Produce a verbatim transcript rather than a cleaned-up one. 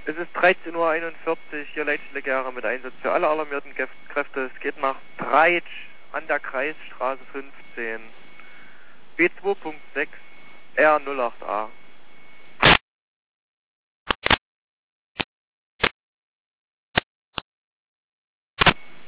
Es ist dreizehn Uhr einundvierzig, hier Leitstelle mit Einsatz für alle alarmierten Kräfte. Es geht nach Breitsch an der Kreisstraße fünfzehn. B zwei Punkt sechs R null acht A.